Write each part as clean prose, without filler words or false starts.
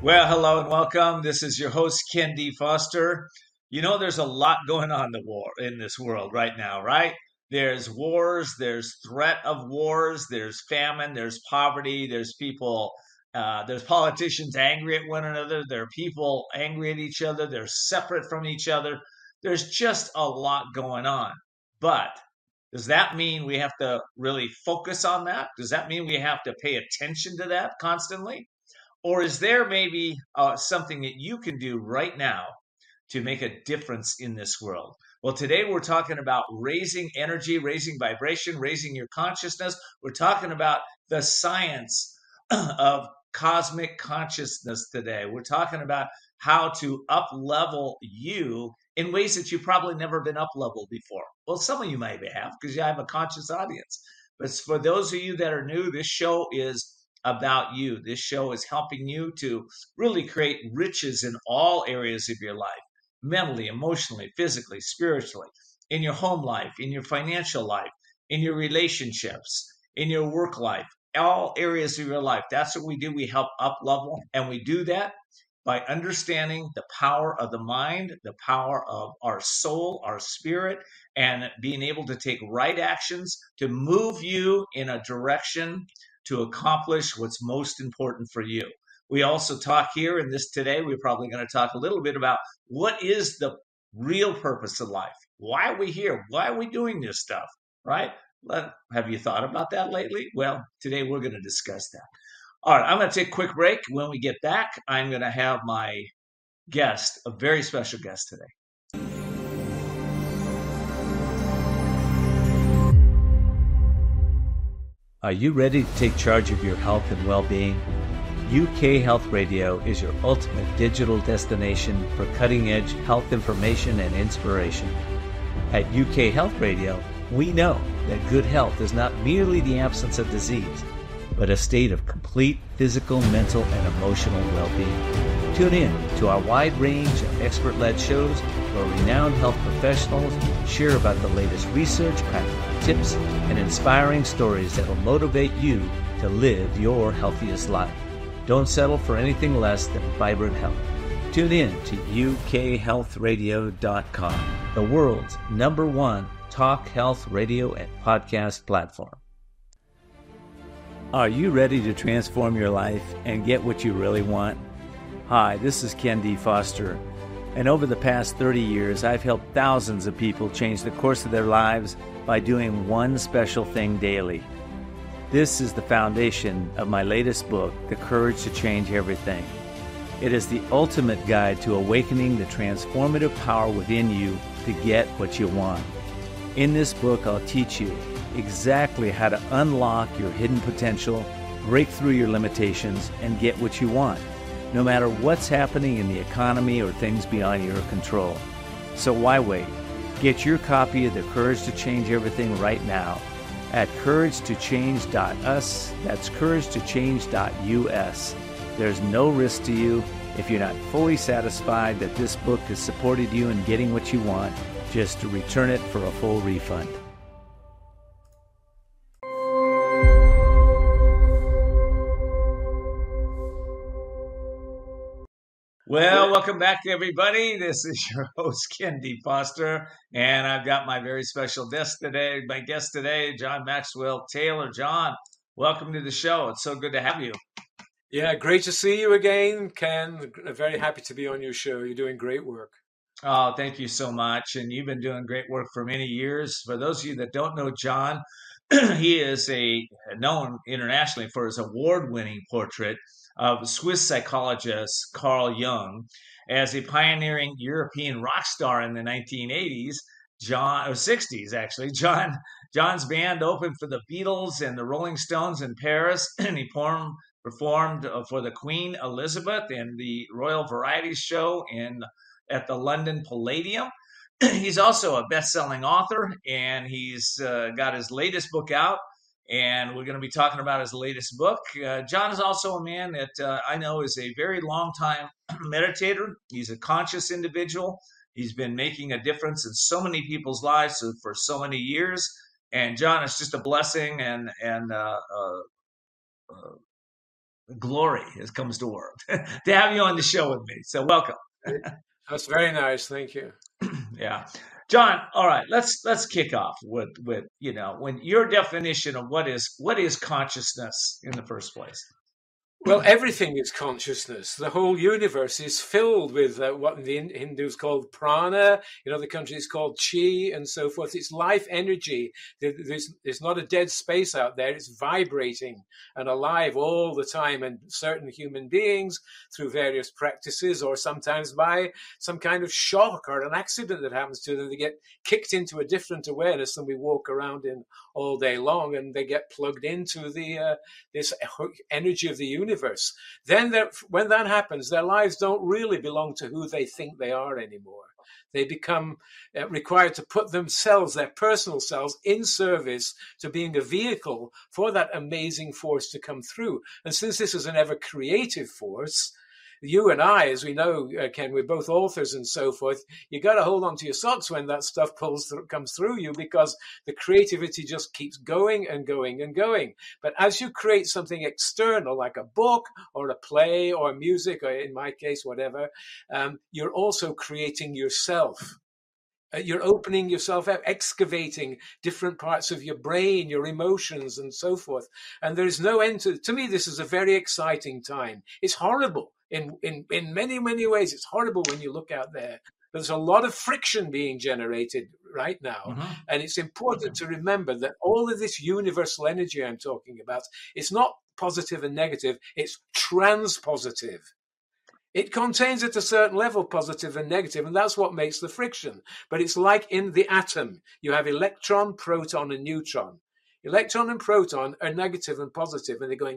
Well, hello and welcome. This is your host, Ken D. Foster. There's a lot going on in this world right now, right? There's wars, there's threat of wars, there's famine, there's poverty, there's politicians angry at one another, there are people angry at each other, they're separate from each other. There's just a lot going on. But does that mean we have to really focus on that? Does that mean we have to pay attention to that constantly? Or is there maybe something that you can do right now to make a difference in this world? Well, today we're talking about raising energy, raising vibration, raising your consciousness. We're talking about the science of cosmic consciousness today. We're talking about how to up level you in ways that you've probably never been up leveled before. Well, some of you maybe have because you have a conscious audience. But for those of you that are new, this show is about you. This show is helping you to really create riches in all areas of your life, mentally, emotionally, physically, spiritually, in your home life, in your financial life, in your relationships, in your work life, all areas of your life. That's what we do. We help up level, and we do that by understanding the power of the mind, the power of our soul, our spirit, and being able to take right actions to move you in a direction to accomplish what's most important for you. We also talk here in this today, we're probably going to talk a little bit about what is the real purpose of life? Why are we here? Why are we doing this stuff? Right? Have you thought about that lately? Well, today we're going to discuss that. All right, I'm going to take a quick break. When we get back, I'm going to have my guest, a very special guest today. Are you ready to take charge of your health and well-being? UK Health Radio is your ultimate digital destination for cutting-edge health information and inspiration. At UK Health Radio, we know that good health is not merely the absence of disease, but a state of complete physical, mental, and emotional well-being. Tune in to our wide range of expert-led shows where renowned health professionals share about the latest research, practical tips, and inspiring stories that will motivate you to live your healthiest life. Don't settle for anything less than vibrant health. Tune in to ukhealthradio.com, the world's #1 talk health radio and podcast platform. Are you ready to transform your life and get what you really want? Hi, this is Ken D. Foster, and over the past 30 years, I've helped thousands of people change the course of their lives by doing one special thing daily. This is the foundation of my latest book, The Courage to Change Everything. It is the ultimate guide to awakening the transformative power within you to get what you want. In this book, I'll teach you exactly how to unlock your hidden potential, break through your limitations, and get what you want, no matter what's happening in the economy or things beyond your control. So why wait? Get your copy of The Courage to Change Everything right now at couragetochange.us. That's couragetochange.us. There's no risk to you. If you're not fully satisfied that this book has supported you in getting what you want, just to return it for a full refund. Well, welcome back, everybody. This is your host, Ken D. Foster, and I've got my very special guest today, John Maxwell Taylor. John, welcome to the show. It's so good to have you. Yeah, great to see you again, Ken. Very happy to be on your show. You're doing great work. Oh, thank you so much. And you've been doing great work for many years. For those of you that don't know John, he is known internationally for his award-winning portrait of Swiss psychologist Carl Jung. As a pioneering European rock star in the 1980s, or 60s actually, John's band opened for the Beatles and the Rolling Stones in Paris, and he performed for the Queen Elizabeth and the Royal Variety Show at the London Palladium. He's also a best-selling author, and he's got his latest book out, and we're going to be talking about his latest book. John is also a man that I know is a very long-time meditator. He's a conscious individual. He's been making a difference in so many people's lives for so many years. And John, it's just a blessing and glory as comes to work to have you on the show with me. So welcome. That's very nice. Thank you. Yeah. John, all right, let's kick off with when your definition of what is consciousness in the first place. Well, everything is consciousness. The whole universe is filled with what the Hindus call prana. In other countries, it's called chi, and so forth. It's life energy. There's not a dead space out there. It's vibrating and alive all the time. And certain human beings, through various practices, or sometimes by some kind of shock or an accident that happens to them, they get kicked into a different awareness than we walk around in all day long, and they get plugged into this energy of the universe. Then when that happens, their lives don't really belong to who they think they are anymore. They become required to put themselves, their personal selves, in service to being a vehicle for that amazing force to come through. And since this is an ever creative force, you and I, as we know, Ken, we're both authors and so forth. You got to hold on to your socks when that stuff comes through you, because the creativity just keeps going and going and going. But as you create something external, like a book or a play or music, or in my case, whatever, you're also creating yourself. You're opening yourself up, excavating different parts of your brain, your emotions, and so forth. And there's no end to me, this is a very exciting time. It's horrible. In many, many ways, it's horrible when you look out there. There's a lot of friction being generated right now. Mm-hmm. And it's important to remember that all of this universal energy I'm talking about, it's not positive and negative, it's transpositive. It contains at a certain level positive and negative, and that's what makes the friction. But it's like in the atom. You have electron, proton, and neutron. Electron and proton are negative and positive, and they're going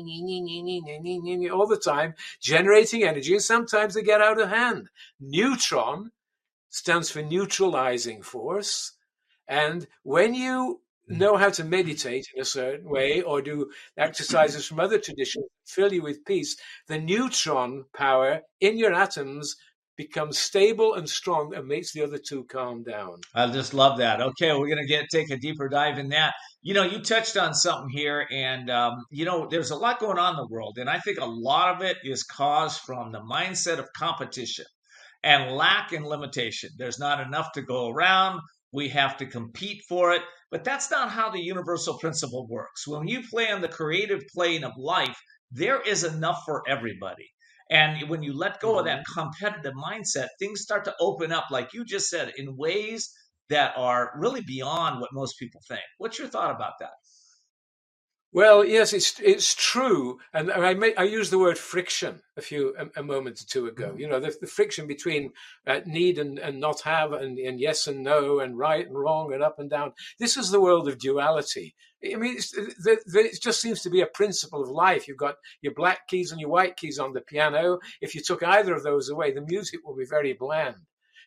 all the time, generating energy, and sometimes they get out of hand. Neutron stands for neutralizing force, and when you know how to meditate in a certain way or do exercises from other traditions fill you with peace, the neutron power in your atoms becomes stable and strong and makes the other two calm down. I just love that. Okay, we're going to take a deeper dive in that. You touched on something here, and there's a lot going on in the world, and I think a lot of it is caused from the mindset of competition and lack and limitation. There's not enough to go around. We have to compete for it. But that's not how the universal principle works. When you play on the creative plane of life, there is enough for everybody. And when you let go of that competitive mindset, things start to open up, like you just said, in ways that are really beyond what most people think. What's your thought about that? Well, yes, it's true, and I used the word friction a moment or two ago. The friction between need and not have, and yes and no, and right and wrong, and up and down. This is the world of duality. I mean, it just seems to be a principle of life. You've got your black keys and your white keys on the piano. If you took either of those away, the music will be very bland.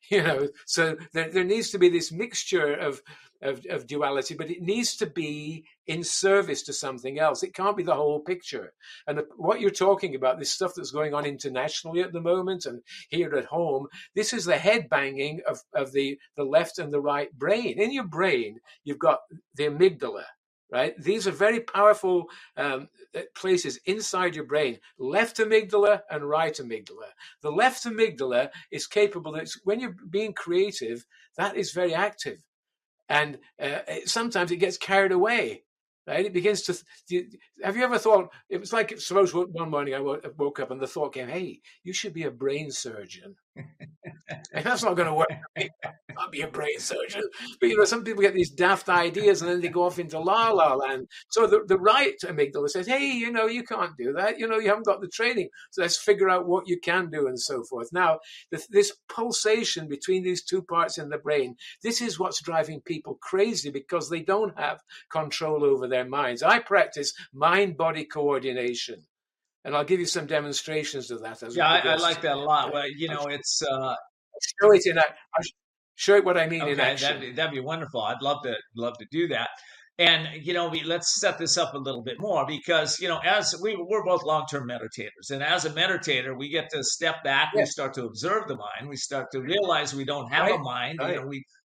So there needs to be this mixture of duality, but it needs to be in service to something else. It can't be the whole picture. And what you're talking about, this stuff that's going on internationally at the moment and here at home, this is the head banging of the left and the right brain. In your brain, you've got the amygdala. Right? These are very powerful places inside your brain, left amygdala and right amygdala. The left amygdala is capable, when you're being creative, that is very active. And sometimes it gets carried away. Right? It begins to. Have you ever thought? It was like, suppose one morning I woke up and the thought came, "Hey, you should be a brain surgeon." And that's not going to work. I'll be a brain surgeon. But some people get these daft ideas and then they go off into la la land. So the right amygdala says, "Hey, you can't do that. You haven't got the training. So let's figure out what you can do," and so forth. Now, this pulsation between these two parts in the brain, this is what's driving people crazy, because they don't have control over their minds. I practice mind-body coordination. And I'll give you some demonstrations of that. I like that a lot. Well, it's show it in. I'll show it what I mean in action. That'd be wonderful. I'd love to do that. And let's set this up a little bit more, because as we're both long-term meditators, and as a meditator, we get to step back. Yes. We start to observe the mind. We start to realize we don't have a mind. Right.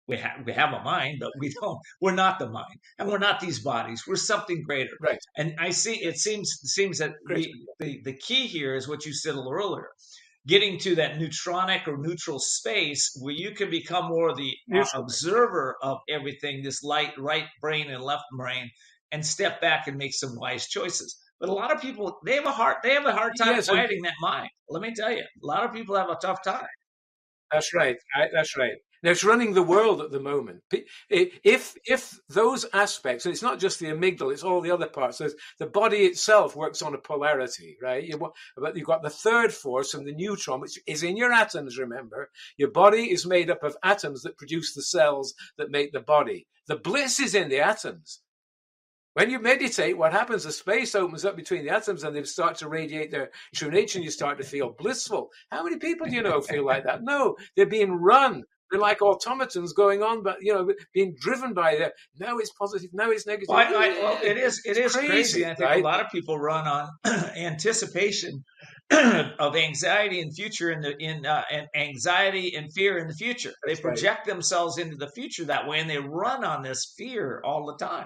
We have a mind, but we're not the mind, and we're not these bodies. We're something greater. Right. And it seems that the key here is what you said a little earlier, getting to that neutronic or neutral space where you can become more the observer of everything, this right brain and left brain, and step back and make some wise choices. But a lot of people, they have a hard time quieting that mind. Let me tell you, a lot of people have a tough time. That's right. That's right. Now, it's running the world at the moment. If those aspects, and it's not just the amygdala, it's all the other parts. So the body itself works on a polarity, right? But you've got the third force and the neutron, which is in your atoms, remember. Your body is made up of atoms that produce the cells that make the body. The bliss is in the atoms. When you meditate, what happens? The space opens up between the atoms and they start to radiate their true nature and you start to feel blissful. How many people do you know feel like that? No, they're being run. They're like automatons going on, but, being driven by them. Now it's positive, now it's negative. Well, it is crazy. I think right? A lot of people run on anticipation of anxiety in future and anxiety and fear in the future. They project themselves into the future that way, and they run on this fear all the time.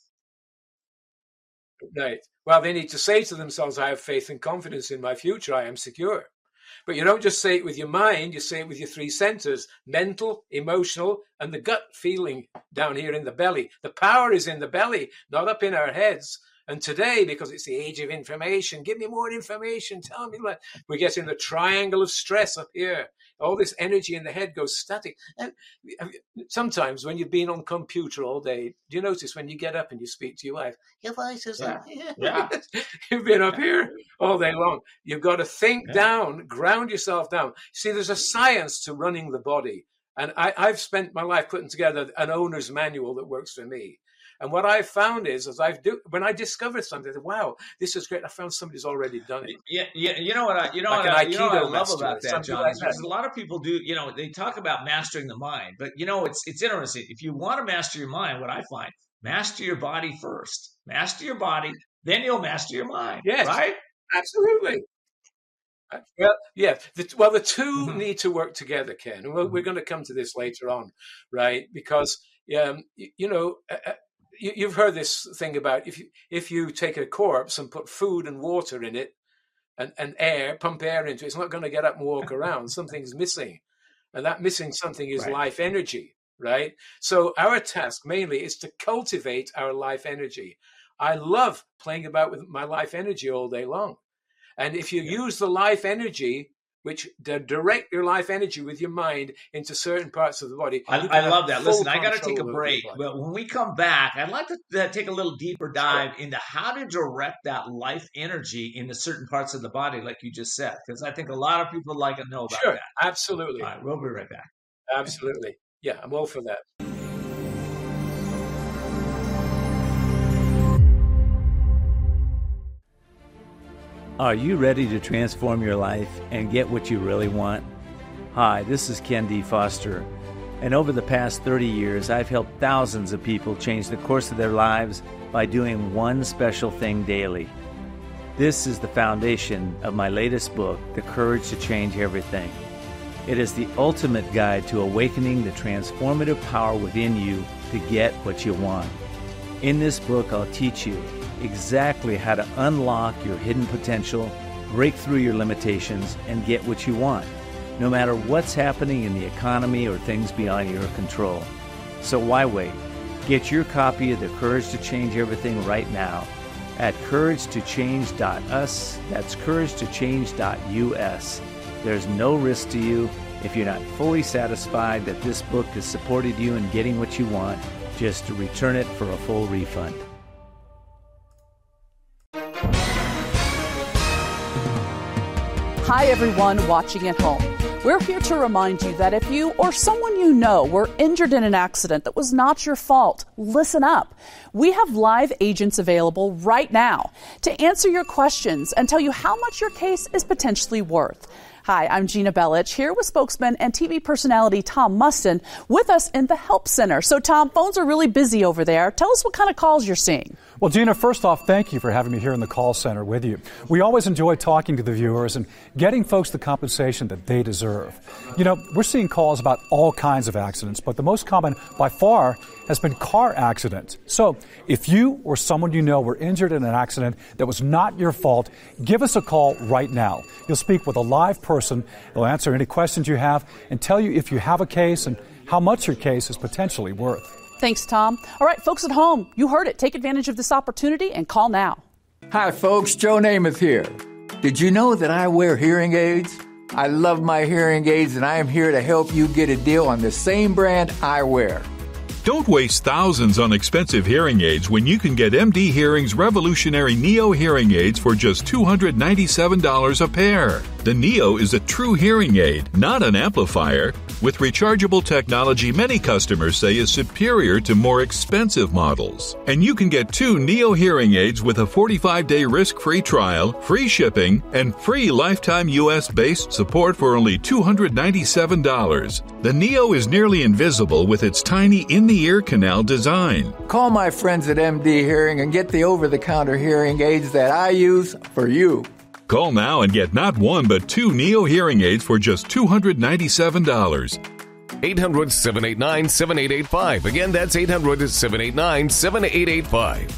Right. Well, they need to say to themselves, I have faith and confidence in my future. I am secure. But you don't just say it with your mind. You say it with your three centers, mental, emotional, and the gut feeling down here in the belly. The power is in the belly, not up in our heads. And today, because it's the age of information, give me more information. Tell me. We're getting the triangle of stress up here. All this energy in the head goes static. And sometimes when you've been on computer all day, do you notice when you get up and you speak to your wife, your voice is like, you've been up here all day long. You've got to think down, ground yourself down. See, there's a science to running the body. And I've spent my life putting together an owner's manual that works for me. And what I've found is, when I discover something, wow, this is great. I found somebody's already done it. Yeah. You know what I love about that, John? Like that. A lot of people do. They talk about mastering the mind, but it's interesting. If you want to master your mind, what I find, master your body first. Master your body, then you'll master your mind. Yes, right? Absolutely. Well, yeah. The two need to work together, Ken. And we're going to come to this later on, right? Because you've heard this thing about if you take a corpse and put food and water in it and air, pump air into it, it's not going to get up and walk around. Something's missing. And that missing something is life energy, right? So our task mainly is to cultivate our life energy. I love playing about with my life energy all day long. And if you use the life energy, which direct your life energy with your mind into certain parts of the body. I love that. Listen, I got to take a break. But when we come back, I'd like to take a little deeper dive into how to direct that life energy into certain parts of the body, like you just said, because I think a lot of people like to know about that. Absolutely. All right, we'll be right back. Absolutely. Yeah, I'm all for that. Are you ready to transform your life and get what you really want? Hi, this is Ken D. Foster, and over the past 30 years, I've helped thousands of people change the course of their lives by doing one special thing daily. This is the foundation of my latest book, The Courage to Change Everything. It is the ultimate guide to awakening the transformative power within you to get what you want. In this book, I'll teach you exactly how to unlock your hidden potential, break through your limitations, and get what you want, no matter what's happening in the economy or things beyond your control. So why wait? Get your copy of The Courage to Change Everything right now at couragetochange.us. That's couragetochange.us. There's no risk to you. If you're not fully satisfied that this book has supported you in getting what you want, just return it for a full refund. Hi, everyone watching at home. We're here to remind you that if you or someone you know were injured in an accident that was not your fault, listen up. We have live agents available right now to answer your questions and tell you how much your case is potentially worth. Hi, I'm Gina Bellich, here with spokesman and TV personality Tom Mustin with us in the Help Center. So, Tom, phones are really busy over there. Tell us what kind of calls you're seeing. Well, Gina, first off, thank you for having me here in the call center with you. We always enjoy talking to the viewers and getting folks the compensation that they deserve. deserve. You know, we're seeing calls about all kinds of accidents, but the most common by far has been car accidents. So if you or someone you know were injured in an accident that was not your fault, give us a call right now. You'll speak with a live person. They'll answer any questions you have and tell you if you have a case and how much your case is potentially worth. Thanks, Tom. All right, folks at home, you heard it. Take advantage of this opportunity and call now. Hi, folks. Joe Namath here. Did you know that I wear hearing aids? I love my hearing aids, and I am here to help you get a deal on the same brand I wear. Don't waste thousands on expensive hearing aids when you can get MD Hearing's revolutionary Neo hearing aids for just $297 a pair. The Neo is a true hearing aid, not an amplifier. With rechargeable technology many customers say is superior to more expensive models. And you can get 2 Neo hearing aids with a 45-day risk-free trial, free shipping, and free lifetime US-based support for only $297. The Neo is nearly invisible with its tiny in-the-ear canal design. Call my friends at MD Hearing and get the over-the-counter hearing aids that I use for you. Call now and get not 1 but 2 Neo hearing aids for just $297. 800-789-7885. Again, that's 800-789-7885.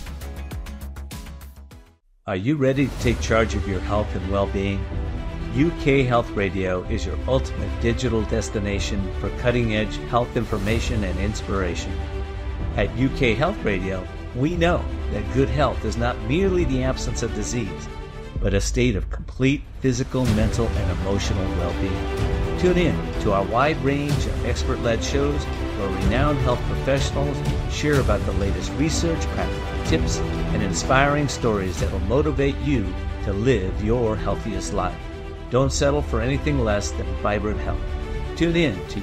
Are you ready to take charge of your health and well-being? UK Health Radio is your ultimate digital destination for cutting-edge health information and inspiration. At UK Health Radio, we know that good health is not merely the absence of disease, but a state of complete physical, mental, and emotional well-being. Tune in to our wide range of expert-led shows where renowned health professionals share about the latest research, practical tips, and inspiring stories that will motivate you to live your healthiest life. Don't settle for anything less than vibrant health. Tune in to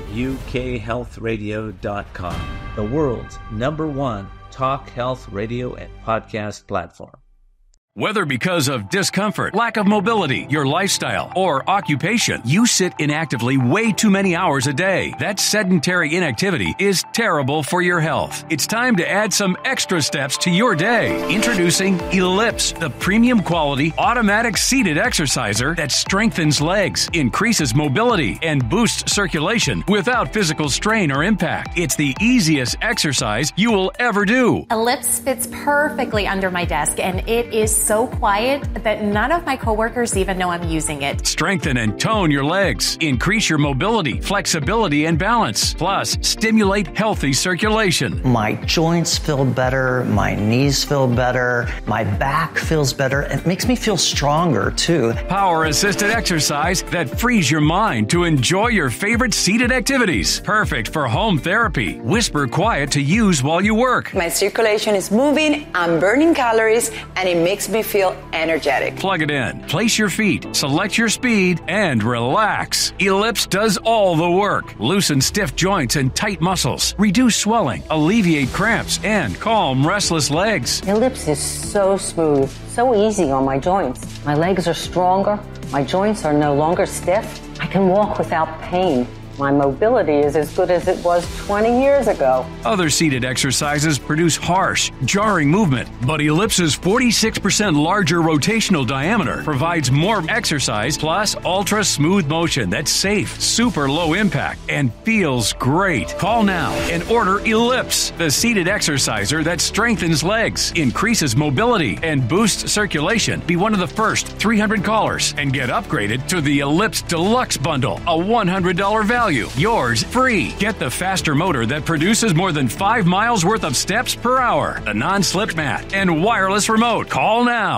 ukhealthradio.com, the world's #1 talk health radio and podcast platform. Whether because of discomfort, lack of mobility, your lifestyle, or occupation, you sit inactively way too many hours a day. That sedentary inactivity is terrible for your health. It's time to add some extra steps to your day. Introducing Ellipse, the premium quality automatic seated exerciser that strengthens legs, increases mobility, and boosts circulation without physical strain or impact. It's the easiest exercise you will ever do. Ellipse fits perfectly under my desk, and it is so quiet that none of my coworkers even know I'm using it. Strengthen and tone your legs. Increase your mobility, flexibility, and balance. Plus, stimulate healthy circulation. My joints feel better. My knees feel better. My back feels better. It makes me feel stronger, too. Power-assisted exercise that frees your mind to enjoy your favorite seated activities. Perfect for home therapy. Whisper quiet to use while you work. My circulation is moving, I'm burning calories, and it makes me feel energetic. Plug it in, place your feet, select your speed, and relax. Ellipse does all the work. Loosen stiff joints and tight muscles. Reduce swelling, alleviate cramps, and calm restless legs. Ellipse is so smooth, so easy on my joints. My legs are stronger. My joints are no longer stiff. I can walk without pain. My mobility is as good as it was 20 years ago. Other seated exercises produce harsh, jarring movement, but Ellipse's 46% larger rotational diameter provides more exercise plus ultra-smooth motion that's safe, super low impact, and feels great. Call now and order Ellipse, the seated exerciser that strengthens legs, increases mobility, and boosts circulation. Be one of the first 300 callers and get upgraded to the Ellipse Deluxe Bundle, a $100 value. Yours free. Get the faster motor that produces more than 5 miles worth of steps per hour, a non-slip mat, and wireless remote. Call now.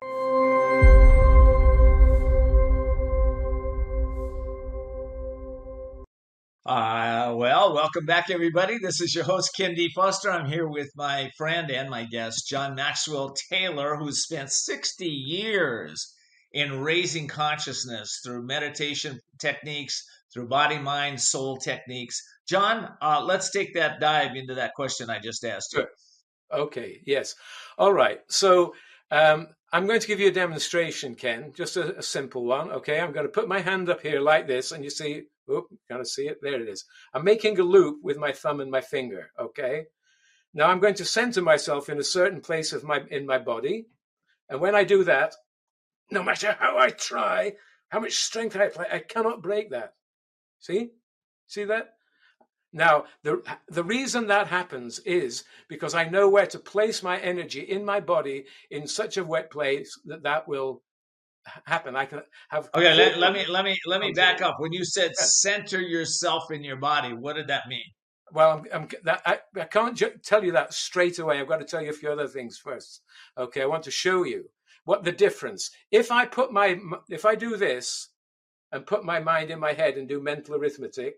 Well, welcome back, everybody. This is your host, Ken D. Foster. I'm here with my friend and my guest, John Maxwell Taylor, who's spent 60 years in raising consciousness through meditation techniques, through body, mind, soul techniques. John, let's take that dive into that question I just asked you. Sure. Okay, yes. All right. So I'm going to give you a demonstration, Ken, just a simple one. Okay, I'm going to put my hand up here like this, and you see, kind of see it? There it is. I'm making a loop with my thumb and my finger, okay? Now I'm going to center myself in a certain place in my body, and when I do that, no matter how I try, how much strength I apply, I cannot break that. See that? Now, the reason that happens is because I know where to place my energy in my body in such a wet place that will happen. I can have. Okay, let me back up. When you said center yourself in your body, what did that mean? Well, I can't tell you that straight away. I've got to tell you a few other things first. Okay, I want to show you what the difference. If I do this and put my mind in my head and do mental arithmetic,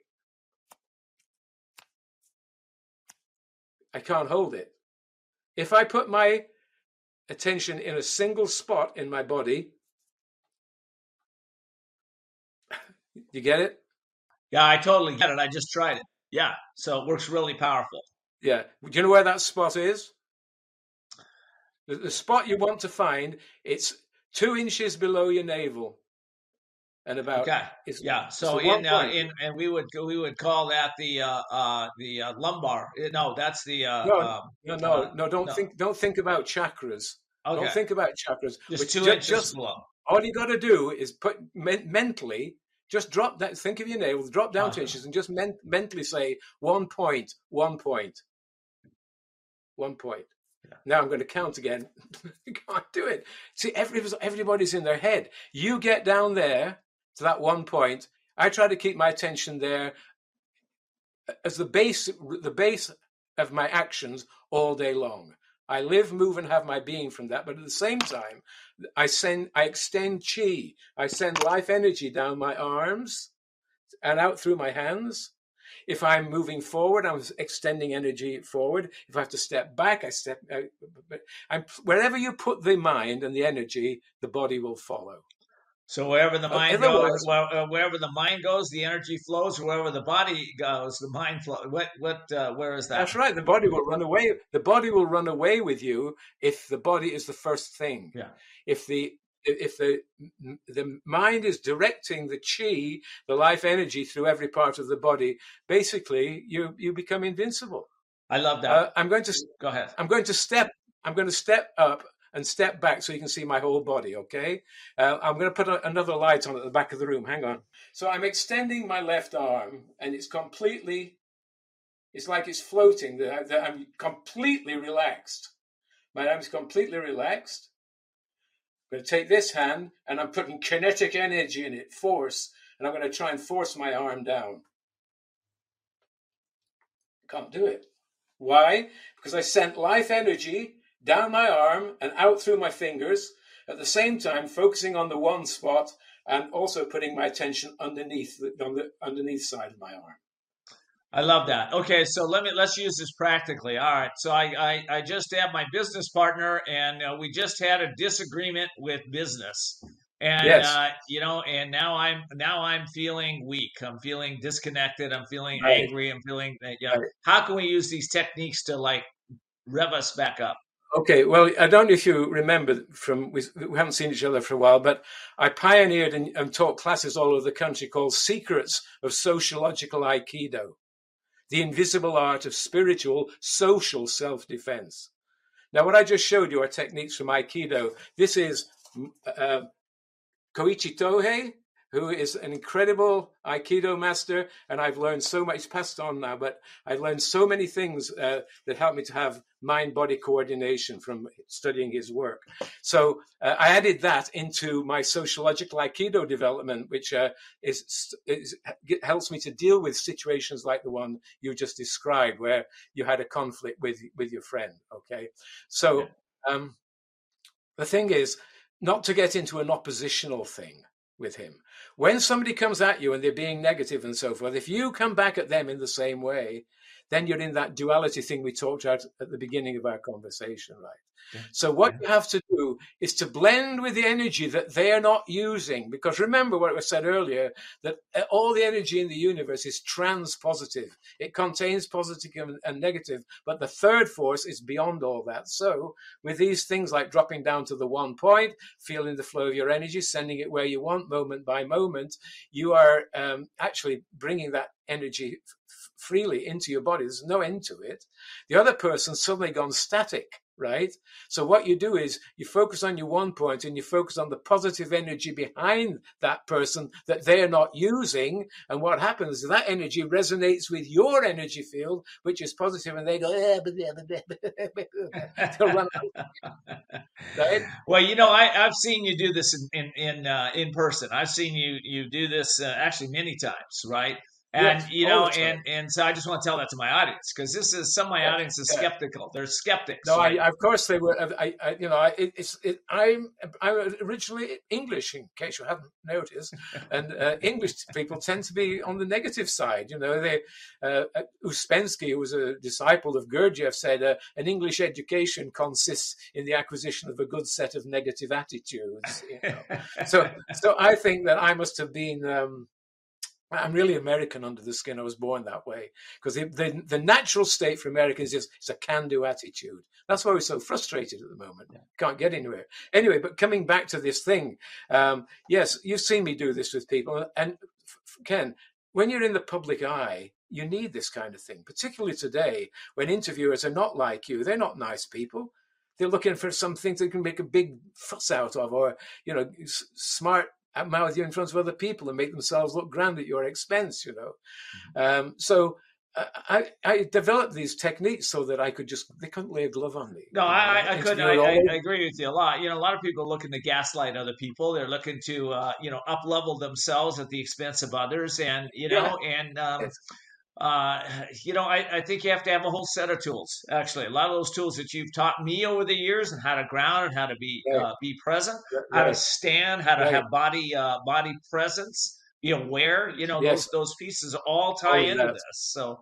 I can't hold it. If I put my attention in a single spot in my body, you get it? Yeah, I totally get it. I just tried it. Yeah, so it works really powerful. Yeah. Do you know where that spot is? The spot you want to find, it's 2 inches below your navel. And about okay, yeah. So and we would call that the lumbar. No, that's the no. Don't think about chakras. Okay. Don't think about chakras. Just 2 inches below. All you got to do is put mentally. Just drop that. Think of your navel. Drop down 2 inches, and just mentally say 1 point, 1 point, 1 point. Yeah. Now I'm going to count again. You can't do it. See, everybody's in their head. You get down there to that 1 point. I try to keep my attention there as the base of my actions all day long. I live, move, and have my being from that. But at the same time, I extend chi. I send life energy down my arms and out through my hands. If I'm moving forward, I'm extending energy forward. If I have to step back, I step. Wherever you put the mind and the energy, the body will follow. So wherever the mind goes, the energy flows. Wherever the body goes, the mind flows. Where is that? That's right. The body will run away. The body will run away with you if the body is the first thing. Yeah. If the mind is directing the chi, the life energy through every part of the body, basically you become invincible. I love that. Go ahead. I'm going to step up and step back so you can see my whole body, okay? I'm going to put another light on at the back of the room. Hang on. So I'm extending my left arm, and it's like it's floating. I'm completely relaxed. My arm is completely relaxed. I'm going to take this hand, and I'm putting kinetic energy in it, force, and I'm going to try and force my arm down. Can't do it. Why? Because I sent life energy down my arm and out through my fingers, at the same time focusing on the one spot and also putting my attention underneath on the underneath side of my arm. I love that. Okay, so let's use this practically. All right, so I just have my business partner, and we just had a disagreement with business, and yes. And now I'm feeling weak. I'm feeling disconnected. I'm feeling angry. I'm feeling. Right. How can we use these techniques to rev us back up? Okay, well, I don't know if you remember we haven't seen each other for a while, but I pioneered and taught classes all over the country called Secrets of Sociological Aikido, the invisible art of spiritual, social self-defense. Now, what I just showed you are techniques from Aikido. This is Koichi Tohei, who is an incredible Aikido master, and I've learned so much. It's passed on now, but I've learned so many things that help me to have mind-body coordination from studying his work. So I added that into my sociological Aikido development, which helps me to deal with situations like the one you just described, where you had a conflict with your friend. Okay, so the thing is not to get into an oppositional thing with him. When somebody comes at you and they're being negative and so forth, if you come back at them in the same way, then you're in that duality thing we talked about at the beginning of our conversation, right? Yeah. So what you have to do is to blend with the energy that they're not using. Because remember what I said earlier, that all the energy in the universe is trans-positive. It contains positive and negative, but the third force is beyond all that. So with these things like dropping down to the 1 point, feeling the flow of your energy, sending it where you want, moment by moment, you are actually bringing that energy freely into your body. There's no end to it. The other person's suddenly gone static. right? So what you do is you focus on your one point and you focus on the positive energy behind that person that they're not using. And what happens is that energy resonates with your energy field, which is positive, and they go, they'll run out. Right? Well, you know, I've seen you do this in person. I've seen you do this actually many times, right? And, Yes, you know, all the time. and so I just want to tell that to my audience, because this is, some of my audience is skeptical. They're skeptics. No, right? of course they were. I'm originally English, in case you haven't noticed, and English people tend to be on the negative side. You know, Uspensky, who was a disciple of Gurdjieff, said an English education consists in the acquisition of a good set of negative attitudes. You know? So I think that I must have been. I'm really American under the skin. I was born that way, because the natural state for Americans is it's a can-do attitude. That's why we're so frustrated at the moment. Can't get anywhere. Anyway, but coming back to this thing, yes, you've seen me do this with people. And Ken, when you're in the public eye, you need this kind of thing, particularly today when interviewers are not like you. They're not nice people. They're looking for something they can make a big fuss out of, or, you know, smart mouth you in front of other people and make themselves look grand at your expense, you know. So I developed these techniques so that they couldn't lay a glove on me. No, I agree with you a lot. You know, a lot of people are looking to gaslight other people. They're looking to, up level themselves at the expense of others. And, I think you have to have a whole set of tools. Actually, a lot of those tools that you've taught me over the years, and how to ground, and how to be present, how to stand, how to have body presence, be aware. You know, those pieces all tie into this. So.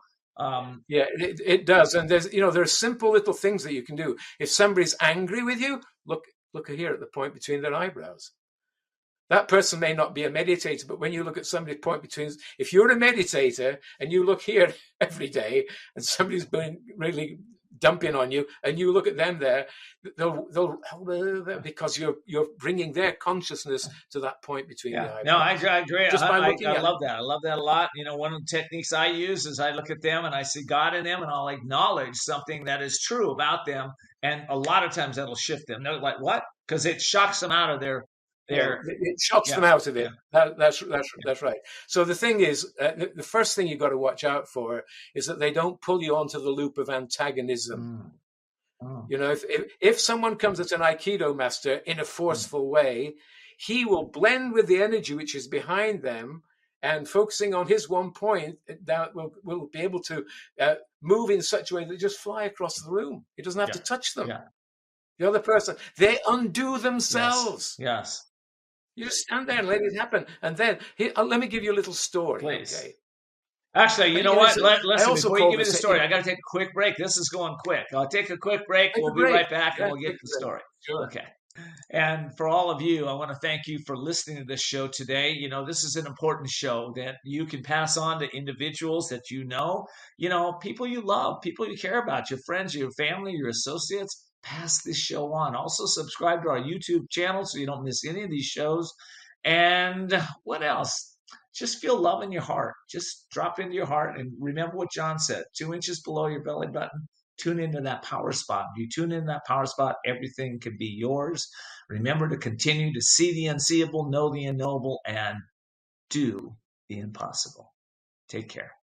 It does. And there's simple little things that you can do. If somebody's angry with you, look here at the point between their eyebrows. That person may not be a meditator, but when you look at somebody point between, if you're a meditator and you look here every day and somebody's been really dumping on you and you look at them there, they'll because you're bringing their consciousness to that point between the eyebrows. No, I agree. I love that. I love that a lot. You know, one of the techniques I use is I look at them and I see God in them, and I'll acknowledge something that is true about them. And a lot of times that'll shift them. They're like, what? Because it shocks them out of their it shocks them out of it. That's right. So the thing is, the first thing you've got to watch out for is that they don't pull you onto the loop of antagonism. You know, if someone comes at an Aikido master in a forceful way, he will blend with the energy which is behind them, and focusing on his one point, that will be able to move in such a way that they just fly across the room. He doesn't have to touch them. The other person, they undo themselves. Yes. You just stand there and let it happen. And then, let me give you a little story. Please. Okay? Actually, you know what? Listen, before you give me the story, I got to take a quick break. This is going quick. I'll take a quick break. We'll be right back, and we'll get to the story. Sure. Okay. And for all of you, I want to thank you for listening to this show today. You know, this is an important show that you can pass on to individuals that you know, people you love, people you care about, your friends, your family, your associates. Pass this show on. Also subscribe to our YouTube channel so you don't miss any of these shows. And what else? Just feel love in your heart. Just drop into your heart and remember what John said, 2 inches below your belly button. Tune into that power spot. If you tune in that power spot, everything can be yours. Remember to continue to see the unseeable, know the unknowable, and do the impossible. Take care.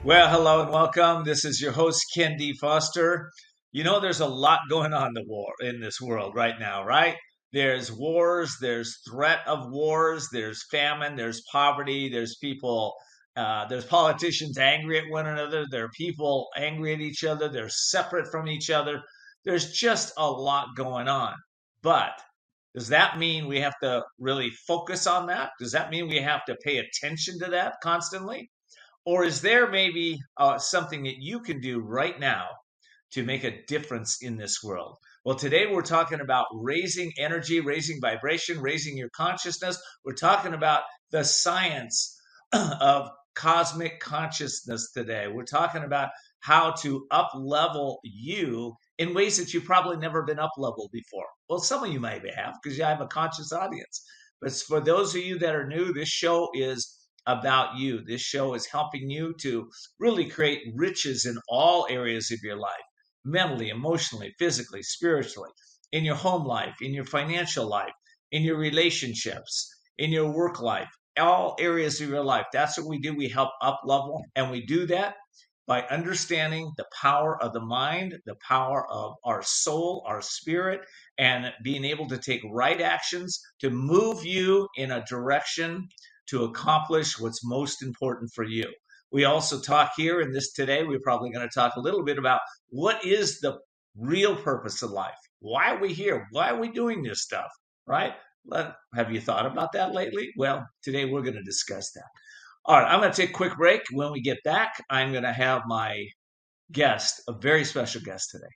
Well, hello and welcome. This is your host, Ken D. Foster. You know, there's a lot going on in this world right now, right? There's wars, there's threat of wars, there's famine, there's poverty, there's people, there's politicians angry at one another, there are people angry at each other, they're separate from each other. There's just a lot going on. But does that mean we have to really focus on that? Does that mean we have to pay attention to that constantly? Or is there maybe something that you can do right now to make a difference in this world? Well, today we're talking about raising energy, raising vibration, raising your consciousness. We're talking about the science of cosmic consciousness today. We're talking about how to up-level you in ways that you've probably never been up-leveled before. Well, some of you maybe have because you have a conscious audience. But for those of you that are new, this show is about you. This show is helping you to really create riches in all areas of your life, mentally, emotionally, physically, spiritually, in your home life, in your financial life, in your relationships, in your work life, all areas of your life. That's what we do. We help up level, and we do that by understanding the power of the mind, the power of our soul, our spirit, and being able to take right actions to move you in a direction to accomplish what's most important for you. We also talk here in this today, we're probably going to talk a little bit about what is the real purpose of life? Why are we here? Why are we doing this stuff, right? Have you thought about that lately? Well, today we're going to discuss that. All right, I'm going to take a quick break. When we get back, I'm going to have my guest, a very special guest today.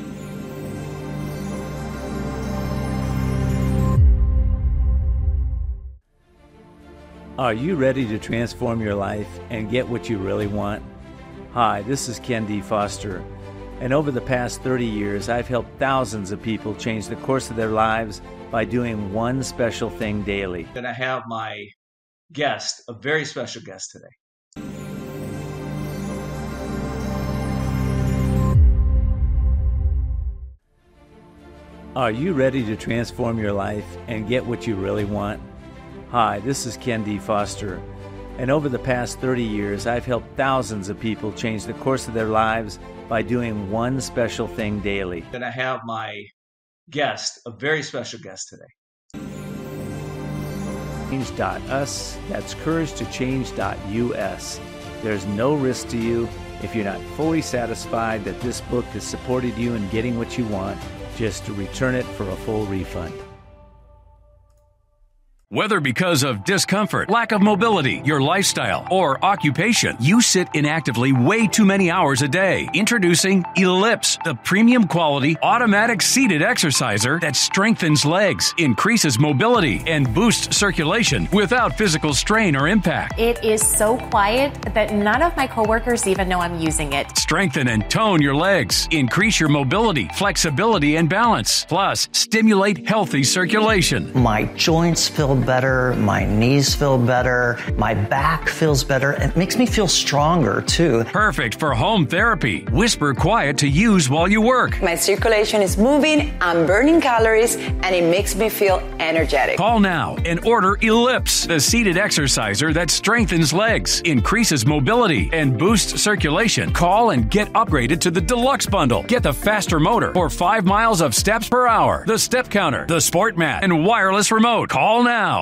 Are you ready to transform your life and get what you really want? Hi, this is Ken D. Foster, and over the past 30 years, I've helped thousands of people change the course of their lives by doing one special thing daily. I'm going to have my guest, a very special guest today. Are you ready to transform your life and get what you really want? Hi, this is Ken D. Foster, and over the past 30 years, I've helped thousands of people change the course of their lives by doing one special thing daily. I'm going to have my guest, a very special guest today. Change.us, that's couragetochange.us. There's no risk to you. If you're not fully satisfied that this book has supported you in getting what you want, just return it for a full refund. Whether because of discomfort, lack of mobility, your lifestyle, or occupation, you sit inactively way too many hours a day. Introducing Ellipse, the premium quality automatic seated exerciser that strengthens legs, increases mobility, and boosts circulation without physical strain or impact. It is so quiet that none of my coworkers even know I'm using it. Strengthen and tone your legs, increase your mobility, flexibility, and balance. Plus, stimulate healthy circulation. My joints feel better, my knees feel better, my back feels better. It makes me feel stronger too. Perfect for home therapy. Whisper quiet to use while you work. My circulation is moving, I'm burning calories, and it makes me feel energetic. Call now and order Ellipse, the seated exerciser that strengthens legs, increases mobility, and boosts circulation. Call and get upgraded to the Deluxe Bundle. Get the faster motor for 5 miles of steps per hour, the step counter, the sport mat, and wireless remote. Call now.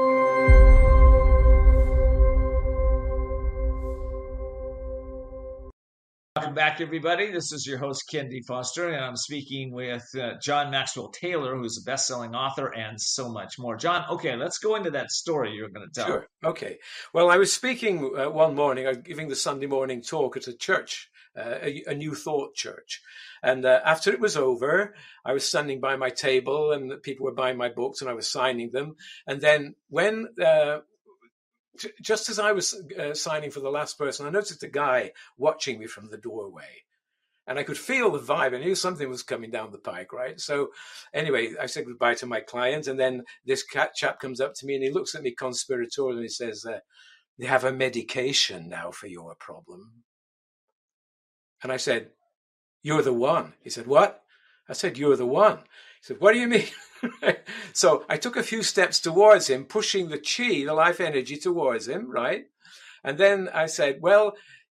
Welcome back, everybody. This is your host, Ken D. Foster, and I'm speaking with John Maxwell Taylor, who's a best-selling author, and so much more. John, okay, let's go into that story you're going to tell. Sure. Okay. Well, I was speaking one morning, I was giving the Sunday morning talk at a church, a New Thought church. And after it was over, I was standing by my table, and people were buying my books, and I was signing them. And then when just as I was signing for the last person, I noticed a guy watching me from the doorway. And I could feel the vibe. I knew something was coming down the pike, right? So anyway, I said goodbye to my client. And then this chap comes up to me and he looks at me conspiratorially and he says, they have a medication now for your problem. And I said, you're the one. He said, what? I said, you're the one. He said, what do you mean? So I took a few steps towards him, pushing the chi, the life energy, towards him, right? And then I said, well,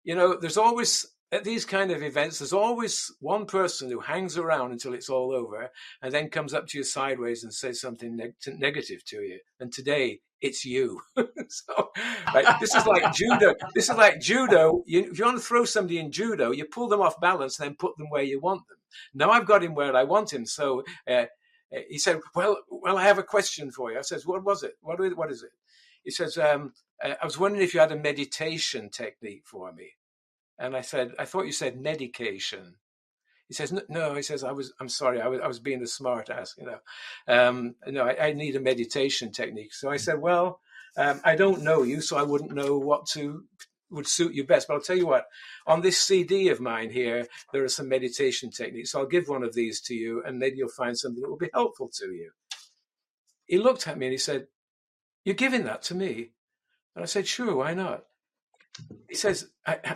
there's always, at these kind of events, there's always one person who hangs around until it's all over and then comes up to you sideways and says something negative to you. And today, it's you. So, right, this is like judo. This is like judo. If you want to throw somebody in judo, you pull them off balance and then put them where you want them. Now I've got him where I want him. So he said, well, I have a question for you. I says, what was it? What is it? He says, I was wondering if you had a meditation technique for me. And I said, I thought you said medication. He says, no, he says, I'm sorry, I was being a smart ass, No, I need a meditation technique. So I said, well, I don't know you, so I wouldn't know what would suit you best. But I'll tell you what, on this CD of mine here, there are some meditation techniques. So I'll give one of these to you and maybe you'll find something that will be helpful to you. He looked at me and he said, you're giving that to me? And I said, sure, why not? He says,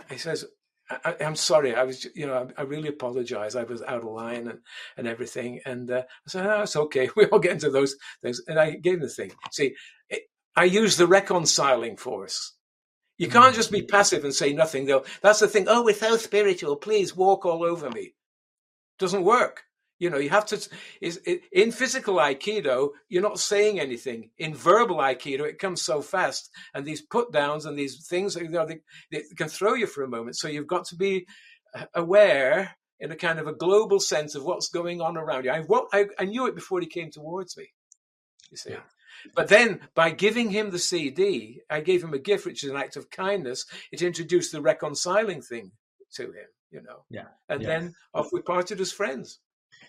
I'm sorry. I was, I really apologize. I was out of line and everything. And I said, no, it's okay. We all get into those things. And I gave him the thing. See, I use the reconciling force. You can't just be passive and say nothing, though. That's the thing. Oh, we're so spiritual. Please walk all over me. Doesn't work. You have to, in physical Aikido, you're not saying anything. In verbal Aikido, it comes so fast. And these put downs and these things, they can throw you for a moment. So you've got to be aware in a kind of a global sense of what's going on around you. I knew it before he came towards me, you see. Yeah. But then by giving him the CD, I gave him a gift, which is an act of kindness. It introduced the reconciling thing to him, Yeah. And then off we parted as friends.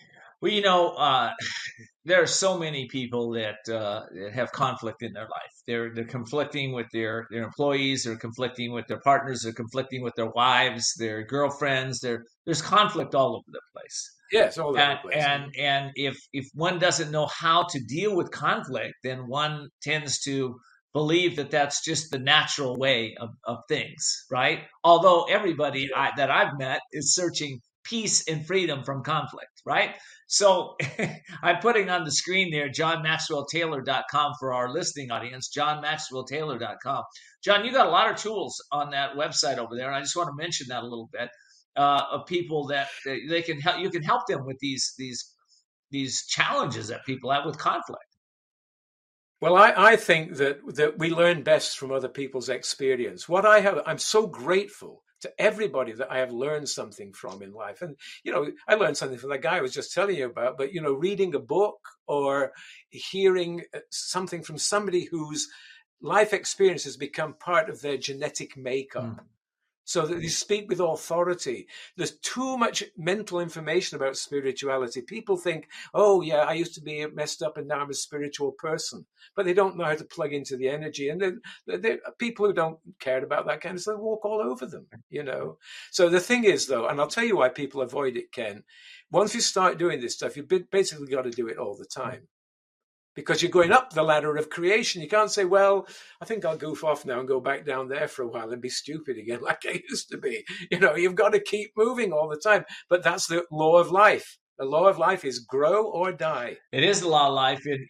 Well, there are so many people that have conflict in their life. They're conflicting with their employees. They're conflicting with their partners. They're conflicting with their wives, their girlfriends. There's conflict all over the place. Yes, all over the place. And if one doesn't know how to deal with conflict, then one tends to believe that that's just the natural way of things, right? Although everybody that I've met is searching peace and freedom from conflict, right? So I'm putting on the screen there, johnmaxwelltaylor.com for our listening audience, johnmaxwelltaylor.com. John, you got a lot of tools on that website over there. And I just want to mention that a little bit of people that they can help. You can help them with these challenges that people have with conflict. Well, I think that we learn best from other people's experience. I'm so grateful to everybody that I have learned something from in life. And, I learned something from that guy I was just telling you about, but, reading a book or hearing something from somebody whose life experience has become part of their genetic makeup. So that they speak with authority. There's too much mental information about spirituality. People think, oh, yeah, I used to be messed up and now I'm a spiritual person. But they don't know how to plug into the energy. And they're people who don't care about that kind of stuff walk all over them, So the thing is, though, and I'll tell you why people avoid it, Ken. Once you start doing this stuff, you've basically got to do it all the time. Because you're going up the ladder of creation. You can't say, well, I think I'll goof off now and go back down there for a while and be stupid again like I used to be. You've got to keep moving all the time. But that's the law of life. The law of life is grow or die. It is the law of life. And,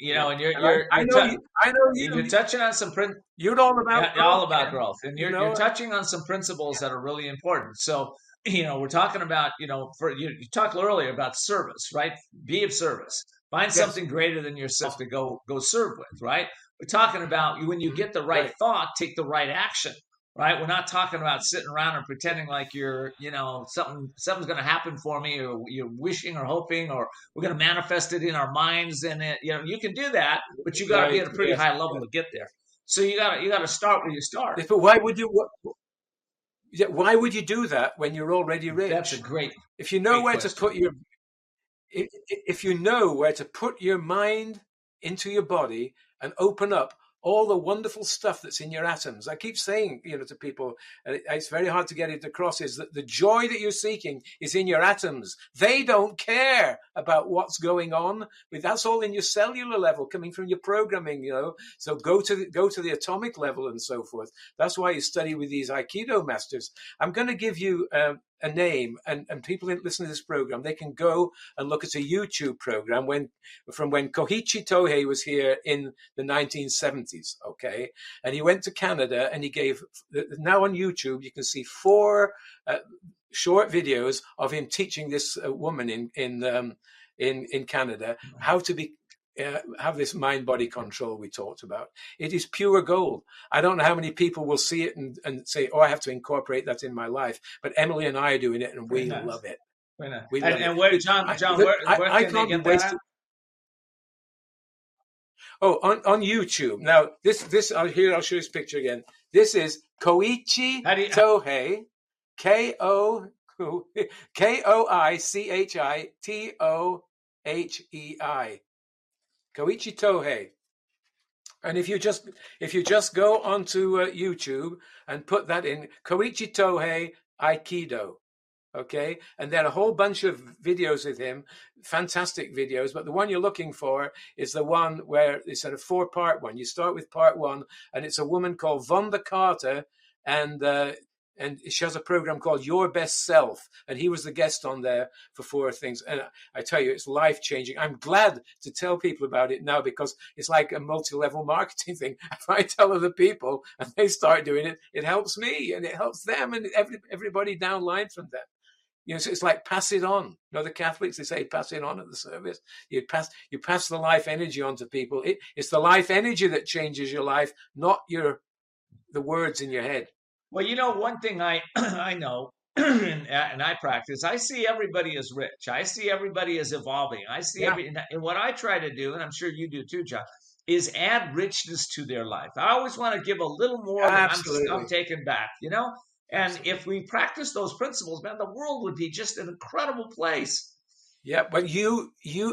you're touching on some principles. You're all about growth. All about growth. And you're touching on some principles that are really important. So, we're talking about, you talked earlier about service, right? Be of service. Find something greater than yourself to go serve with, right? We're talking about when you get the right thought, take the right action, right? We're not talking about sitting around and pretending like you're, something's going to happen for me, or you're wishing or hoping, or we're going to manifest it in our minds. And you can do that, but you got to be at a pretty high level to get there. So you got to start where you start. But why would you? Why would you do that when you're already rich? That's a great. If you know where to put your. If you know where to put your mind into your body and open up all the wonderful stuff that's in your atoms. I keep saying, to people, and it's very hard to get it across, is that the joy that you're seeking is in your atoms. They don't care about what's going on. That's all in your cellular level, coming from your programming, So go to the atomic level and so forth. That's why you study with these Aikido masters. I'm going to give you a name, and people that listen to this program, they can go and look at a YouTube program from when Koichi Tohei was here in the 1970s, okay? And he went to Canada, and he gave, now on YouTube, you can see 4 short videos of him teaching this woman in Canada how to be have this mind-body control we talked about. It is pure gold. I don't know how many people will see it and say, "Oh, I have to incorporate that in my life." But Emily and I are doing it, and we love it. We love it. And where, John, where can they get that? Oh, on YouTube. Now, this I'll show you this picture again. This is Koichi Tohei, Koichitohei. Koichi Tohei. And if you just go onto YouTube and put that in, Koichi Tohei Aikido, okay? And then a whole bunch of videos with him, fantastic videos, but the one you're looking for is the one where it's a 4-part one. You start with part 1, and it's a woman called Vonda Carter, and she has a program called Your Best Self. And he was the guest on there for 4 things. And I tell you, it's life-changing. I'm glad to tell people about it now because it's like a multi-level marketing thing. If I tell other people and they start doing it, it helps me and it helps them and everybody down line from them. You know, so it's like pass it on. You know, the Catholics, they say pass it on at the service. You pass the life energy on to people. It's the life energy that changes your life, not the words in your head. Well, you know, one thing I know and I practice, I see everybody as rich. I see everybody as evolving. I see and what I try to do, and I'm sure you do too, John, is add richness to their life. I always want to give a little more than I'm taking back, you know? And if we practice those principles, man, the world would be just an incredible place. Yeah, but you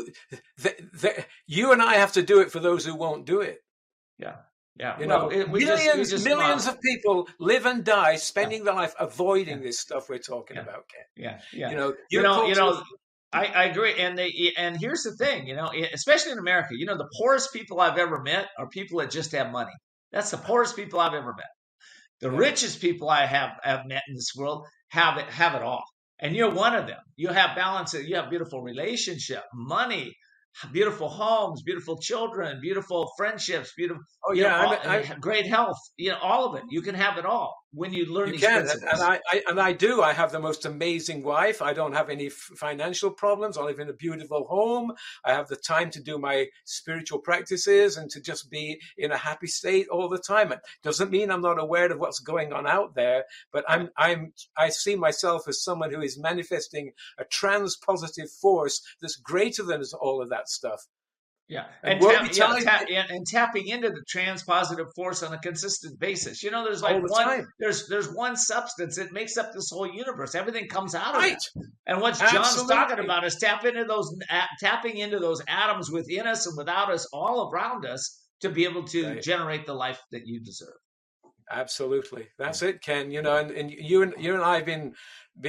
and I have to do it for those who won't do it. Yeah. Yeah, you know, millions of people live and die spending their life avoiding this stuff we're talking about, Ken. Yeah. You know, I agree. And here's the thing, you know, especially in America, you know, the poorest people I've ever met are people that just have money. That's the poorest people I've ever met. The richest people I have met in this world have it all. And you're one of them. You have balance. You have beautiful relationship, money, beautiful homes, beautiful children, beautiful friendships, beautiful. Oh yeah, great health. You know, all of it. You can have it all when you learn these principles. And I do. I have the most amazing wife. I don't have any financial problems. I live in a beautiful home. I have the time to do my spiritual practices and to just be in a happy state all the time. It doesn't mean I'm not aware of what's going on out there, but I see myself as someone who is manifesting a trans-positive force that's greater than all of that stuff. Yeah, and tapping into the trans-positive force on a consistent basis. You know, there's like there's one substance that makes up this whole universe. Everything comes out of it. And what John's talking about is tapping into those atoms within us and without us, all around us, to be able to generate the life that you deserve. Absolutely, that's it, Ken. You know, and you and I have been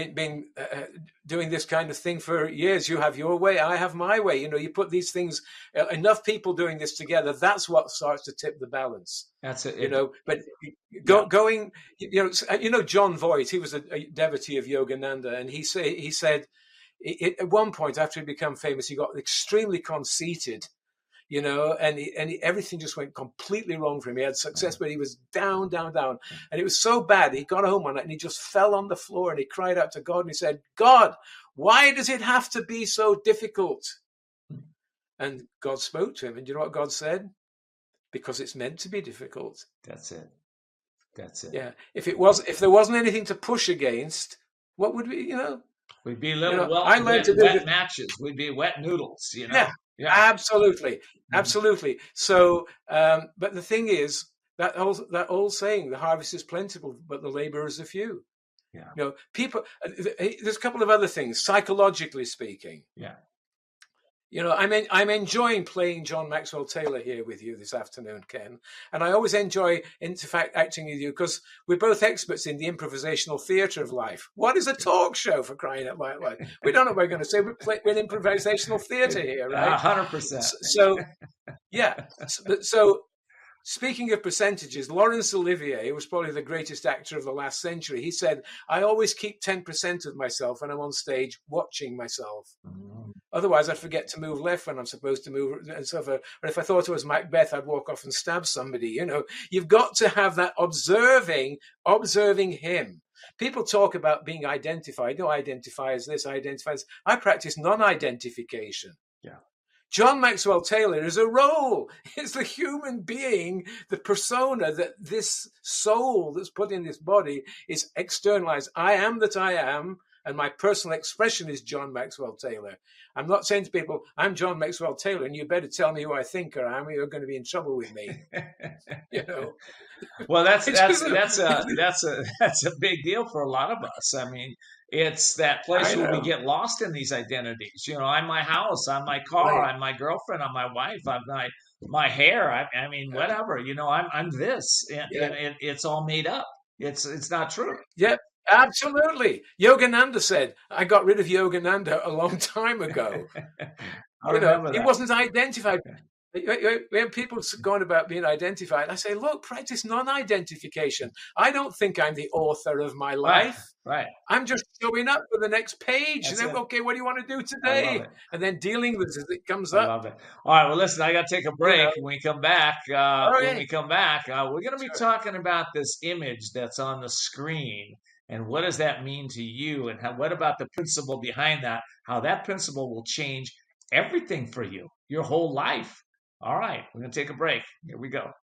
doing this kind of thing for years. You have your way, I have my way. You know, you put these things, enough people doing this together, that's what starts to tip the balance. That's it. You know, but going, you know, John Voight, he was a devotee of Yogananda, and he said at one point after he became famous, he got extremely conceited. You know, and everything just went completely wrong for him. He had success, but he was down. And it was so bad. He got home one night and he just fell on the floor and he cried out to God and he said, "God, why does it have to be so difficult?" And God spoke to him. And you know what God said? Because it's meant to be difficult. That's it. Yeah. If there wasn't anything to push against, what would we, you know? We'd be wet matches. We'd be wet noodles, you know? Yeah. Yeah, absolutely. So, but the thing is that old saying, the harvest is plentiful, but the laborers are few. Yeah. You know, people, there's a couple of other things, psychologically speaking. Yeah. You know, I'm enjoying playing John Maxwell Taylor here with you this afternoon, Ken. And I always enjoy, in fact, acting with you because we're both experts in the improvisational theatre of life. What is a talk show, for crying out loud? We don't know what we're going to say. We're improvisational theatre here, right? 100%. So, yeah. So Speaking of percentages, Laurence Olivier was probably the greatest actor of the last century. He said, I always keep 10% of myself when I'm on stage watching myself. Otherwise, I forget to move left when I'm supposed to move. And so or if I thought it was Macbeth, I'd walk off and stab somebody. You know, you've got to have that observing him. People talk about being identified. No, I identify as this, I identify as... I practice non-identification. Yeah. John Maxwell Taylor is a role. It's the human being, the persona, that this soul that's put in this body is externalized. I am that I am, and my personal expression is John Maxwell Taylor. I'm not saying to people, I'm John Maxwell Taylor, and you better tell me who I think I am, or you're going to be in trouble with me. You know. Well, that's a big deal for a lot of us. I mean, it's that place where we get lost in these identities. You know, I'm my house, I'm my car, I'm my girlfriend, I'm my wife, I'm my hair. I mean, whatever. You know, I'm this, and it's all made up. It's not true. Yep. Absolutely. Yogananda said, I got rid of Yogananda a long time ago. I remember that. He wasn't identified. When people going about being identified, I say, look, practice non-identification. I don't think I'm the author of my life. Right. I'm just showing up for the next page. That's and then, okay, what do you want to do today? And then dealing with it as it comes up. I love it. All right. Well, listen, I got to take a break. When we come back, we're going to be talking about this image that's on the screen. And what does that mean to you? And what about the principle behind that? How that principle will change everything for you, your whole life. All right, we're going to take a break. Here we go.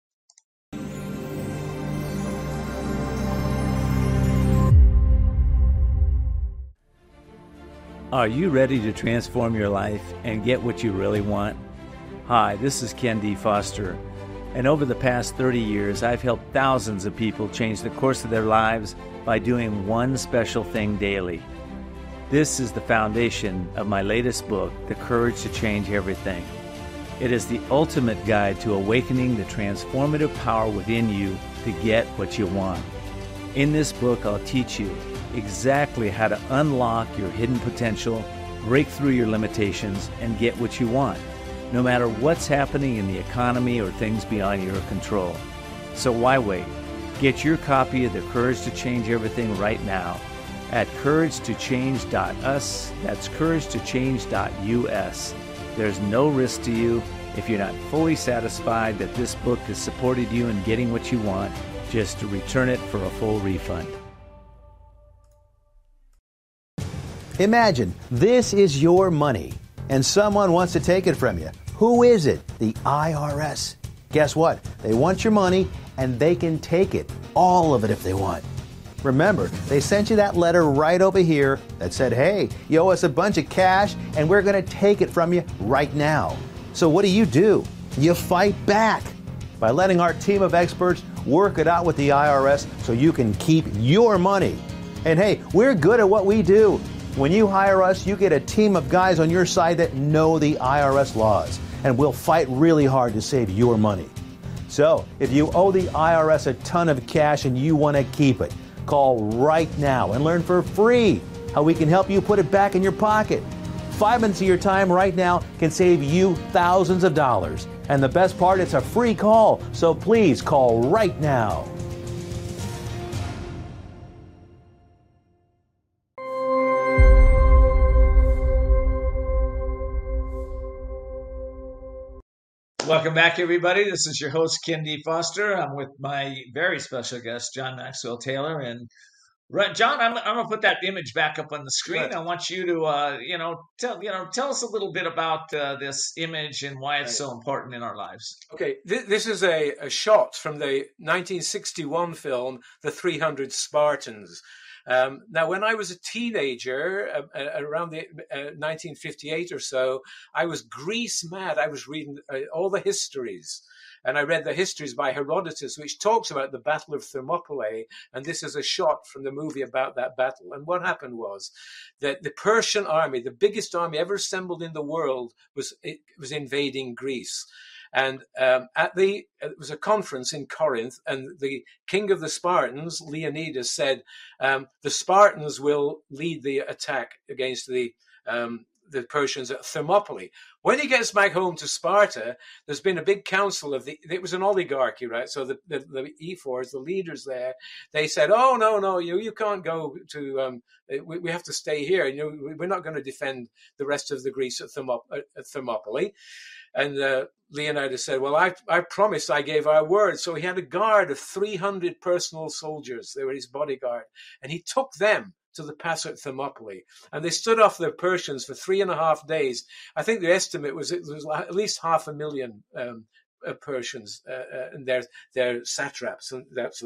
Are you ready to transform your life and get what you really want? Hi, this is Ken D. Foster. And over the past 30 years, I've helped thousands of people change the course of their lives by doing one special thing daily. This is the foundation of my latest book, The Courage to Change Everything. It is the ultimate guide to awakening the transformative power within you to get what you want. In this book, I'll teach you exactly how to unlock your hidden potential, break through your limitations, and get what you want, no matter what's happening in the economy or things beyond your control. So why wait? Get your copy of The Courage to Change Everything right now at couragetochange.us. That's couragetochange.us. There's no risk to you. If you're not fully satisfied that this book has supported you in getting what you want, just to return it for a full refund. Imagine this is your money and someone wants to take it from you. Who is it? The IRS. Guess what? They want your money and they can take it, all of it if they want. Remember, they sent you that letter right over here that said, hey, you owe us a bunch of cash and we're going to take it from you right now. So what do? You fight back by letting our team of experts work it out with the IRS so you can keep your money. And hey, we're good at what we do. When you hire us, you get a team of guys on your side that know the IRS laws, and we'll fight really hard to save your money. So if you owe the IRS a ton of cash and you want to keep it, call right now and learn for free how we can help you put it back in your pocket. 5 minutes of your time right now can save you thousands of dollars. And the best part, it's a free call. So please call right now. Welcome back, everybody. This is your host, Ken D. Foster. I'm with my very special guest, John Maxwell Taylor. And John, I'm going to put that image back up on the screen. Right. I want you to, tell us a little bit about this image and why it's so important in our lives. Okay, this is a shot from the 1961 film, The 300 Spartans. Now, when I was a teenager, around the 1958 or so, I was Greece mad. I was reading all the histories. And I read the histories by Herodotus, which talks about the Battle of Thermopylae. And this is a shot from the movie about that battle. And what happened was that the Persian army, the biggest army ever assembled in the world, was invading Greece. And it was a conference in Corinth, and the king of the Spartans, Leonidas, said, the Spartans will lead the attack against the the Persians at Thermopylae. When he gets back home to Sparta, there's been a big council it was an oligarchy, right? So the ephors, the leaders there, they said, "Oh no, you can't go to. We have to stay here. We're not going to defend the rest of the Greece at Thermopylae." And Leonidas said, "Well, I promised. I gave our word." So he had a guard of 300 personal soldiers. They were his bodyguard, and he took them to the pass at Thermopylae, and they stood off the Persians for 3.5 days. I think the estimate was it was at least 500,000 Persians and their satraps, and that's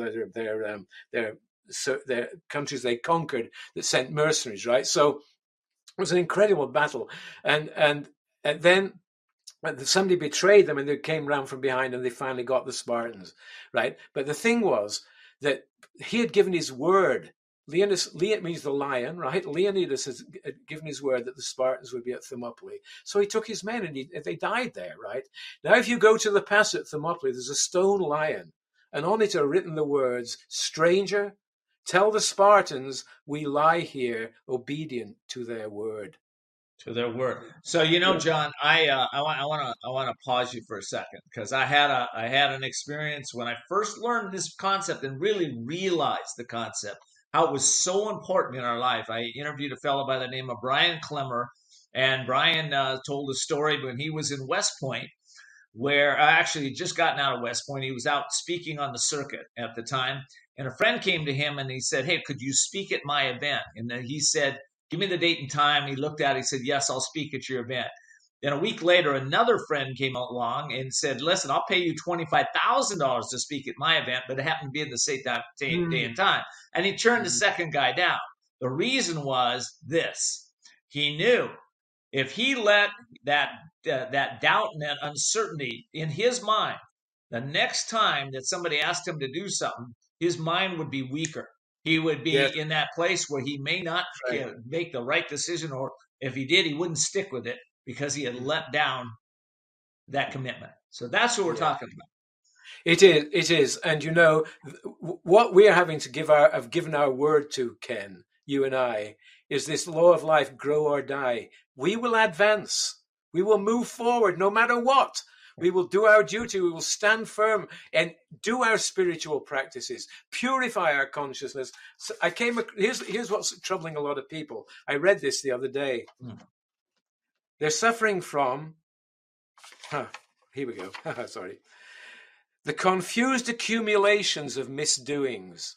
their countries they conquered that sent mercenaries, right? So it was an incredible battle, and then somebody betrayed them, and they came round from behind, and they finally got the Spartans, right? But the thing was that he had given his word. Leonidas means the lion, right? Leonidas has given his word that the Spartans would be at Thermopylae. So he took his men and they died there, right? Now, if you go to the pass at Thermopylae, there's a stone lion, and on it are written the words, "Stranger, tell the Spartans we lie here obedient to their word." To their word. So, John, I want to pause you for a second, because I had an experience when I first learned this concept and really realized the concept, how it was so important in our life. I interviewed a fellow by the name of Brian Clemmer, and Brian told a story when he was in West Point, where I actually just gotten out of West Point. He was out speaking on the circuit at the time, and a friend came to him and he said, "Hey, could you speak at my event?" And then he said, "Give me the date and time." He looked at it, he said, "Yes, I'll speak at your event." Then a week later, another friend came along and said, "Listen, I'll pay you $25,000 to speak at my event," but it happened to be at the same day and time. And he turned the second guy down. The reason was this: he knew if he let that doubt and that uncertainty in his mind, the next time that somebody asked him to do something, his mind would be weaker. He would be in that place where he may not make the right decision, or if he did, he wouldn't stick with it because he had let down that commitment. So that's what we're talking about. It is. And what we are having to have given our word to, Ken, you and I, is this law of life, grow or die. We will advance. We will move forward no matter what. We will do our duty. We will stand firm and do our spiritual practices, purify our consciousness. So here's what's troubling a lot of people. I read this the other day. They're suffering from, here we go. Sorry. The confused accumulations of misdoings.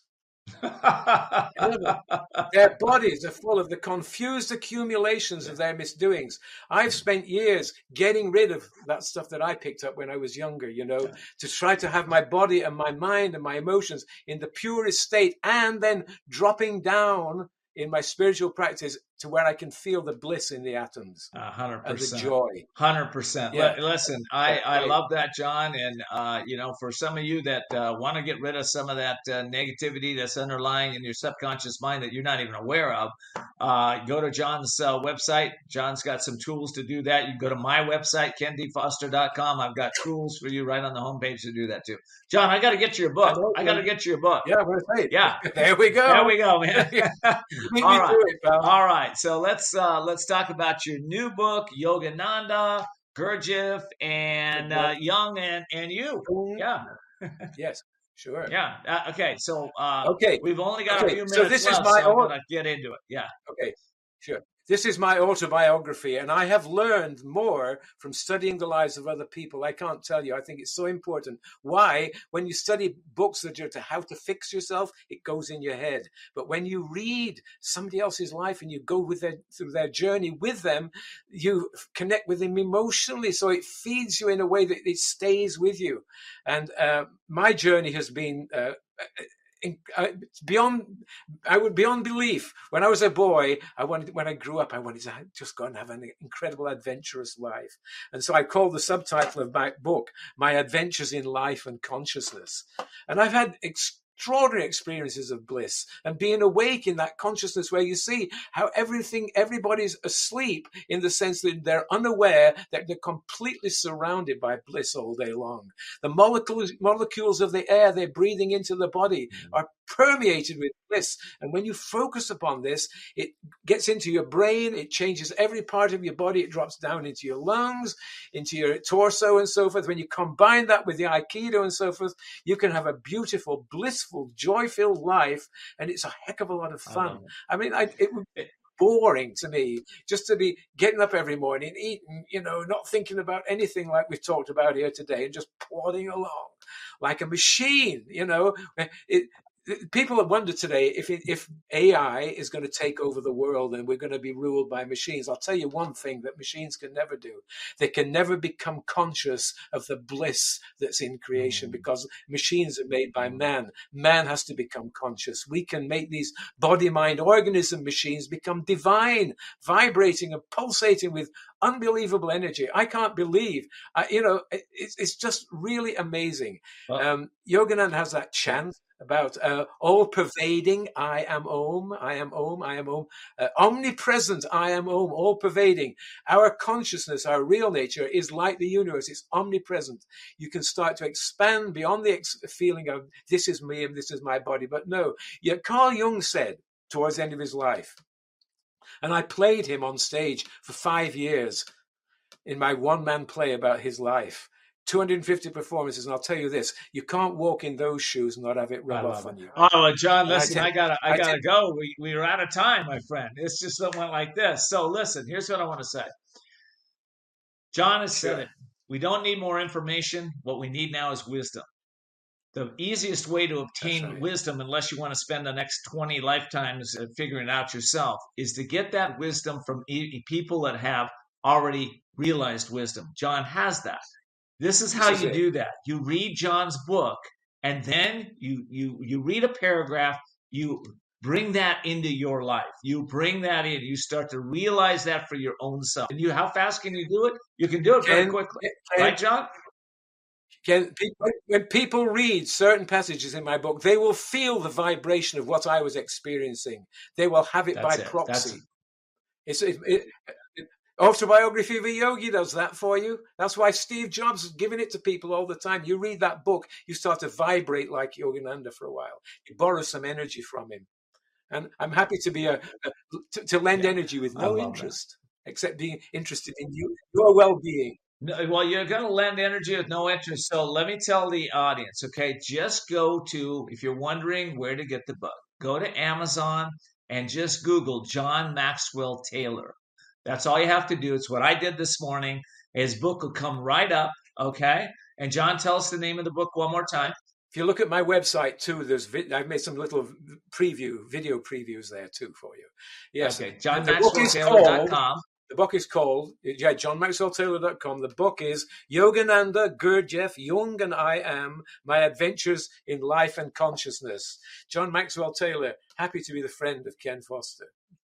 Their bodies are full of the confused accumulations of their misdoings. I've spent years getting rid of that stuff that I picked up when I was younger, to try to have my body and my mind and my emotions in the purest state, and then dropping down in my spiritual practice to where I can feel the bliss in the atoms. 100%. And the joy. 100%. Yeah. Listen, I love that, John. And, for some of you that want to get rid of some of that negativity that's underlying in your subconscious mind that you're not even aware of, go to John's website. John's got some tools to do that. You can go to my website, kendfoster.com. I've got tools for you right on the homepage to do that too. John, I got to get you your book. Yeah, right. Yeah. There we go. There we go, man. All right. So let's talk about your new book, Yogananda, Gurdjieff, and Young and you. Yeah. Yes. Sure. Yeah. Okay. So we've only got a few minutes so this left, is my so I'm going to get into it. Yeah. Okay. Sure. This is my autobiography, and I have learned more from studying the lives of other people. I can't tell you. I think it's so important. Why? When you study books that are how to fix yourself, it goes in your head. But when you read somebody else's life and you go through their journey with them, you connect with them emotionally. So it feeds you in a way that it stays with you. And my journey has been beyond belief. When I was a boy, when I grew up, I wanted to just go and have an incredible adventurous life. And so I called the subtitle of my book, My Adventures in Life and Consciousness. And I've had extraordinary experiences of bliss and being awake in that consciousness where you see how everybody's asleep in the sense that they're unaware that they're completely surrounded by bliss all day long. The molecules of the air they're breathing into the body are permeated with bliss. And when you focus upon this, it gets into your brain, it changes every part of your body, it drops down into your lungs, into your torso and so forth. When you combine that with the Aikido and so forth, you can have a beautiful, blissful, joy-filled life, and it's a heck of a lot of fun. I mean, it would be boring to me just to be getting up every morning, eating, not thinking about anything like we've talked about here today, and just plodding along like a machine. People have wondered today if AI is going to take over the world and we're going to be ruled by machines. I'll tell you one thing that machines can never do. They can never become conscious of the bliss that's in creation, because machines are made by man. Man has to become conscious. We can make these body, mind, organism machines become divine, vibrating and pulsating with unbelievable energy. I can't believe, it's just really amazing. Yogananda has that chant about all-pervading, I am Om, I am Om, I am Om. Omnipresent, I am Om, all-pervading. Our consciousness, our real nature is like the universe. It's omnipresent. You can start to expand beyond the feeling of this is me and this is my body. But no, Carl Jung said towards the end of his life, and I played him on stage for 5 years in my one-man play about his life. 250 performances, and I'll tell you this: you can't walk in those shoes and not have it rub off on you. Oh, John, listen, I gotta go. We are out of time, my friend. It's just something like this. So listen, here's what I want to say. John has said it. We don't need more information. What we need now is wisdom. The easiest way to obtain wisdom, unless you want to spend the next 20 lifetimes figuring it out yourself, is to get that wisdom from people that have already realized wisdom. John has that. This is how you do that. You read John's book, and then you read a paragraph. You bring that into your life. You bring that in. You start to realize that for your own self. And how fast can you do it? You can do it very quickly. Right, John? When people read certain passages in my book, they will feel the vibration of what I was experiencing. They will have it by proxy. Autobiography of a Yogi does that for you. That's why Steve Jobs is giving it to people all the time. You read that book, you start to vibrate like Yogananda for a while. You borrow some energy from him. And I'm happy to be to lend energy with no interest, except being interested in your well-being. No, well, you're going to lend energy with no interest. So let me tell the audience, okay, just go to, if you're wondering where to get the book, go to Amazon and just Google John Maxwell Taylor. That's all you have to do. It's what I did this morning. His book will come right up, okay? And John, tell us the name of the book one more time. If you look at my website too, I've made some little video previews there too for you. Yes. Okay, JohnMaxwellTaylor.com. The book is called, JohnMaxwellTaylor.com. The book is Yogananda, Gurdjieff, Jung, and I Am, My Adventures in Life and Consciousness. John Maxwell Taylor, happy to be the friend of Ken Foster.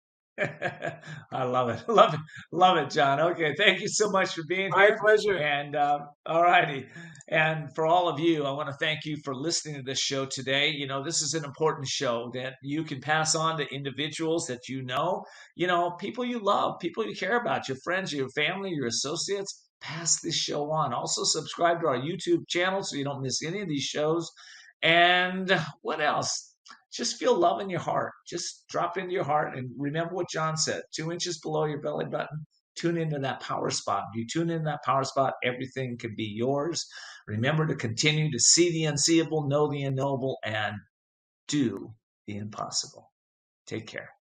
I love it. Love it, John. Okay. Thank you so much for being here. My pleasure. And all righty. And for all of you, I want to thank you for listening to this show today. This is an important show that you can pass on to individuals that people you love, people you care about, your friends, your family, your associates. Pass this show on. Also subscribe to our YouTube channel so you don't miss any of these shows. And what else? Just feel love in your heart. Just drop into your heart and remember what John said. 2 inches below your belly button. Tune into that power spot. If you tune into that power spot, everything can be yours. Remember to continue to see the unseeable, know the unknowable, and do the impossible. Take care.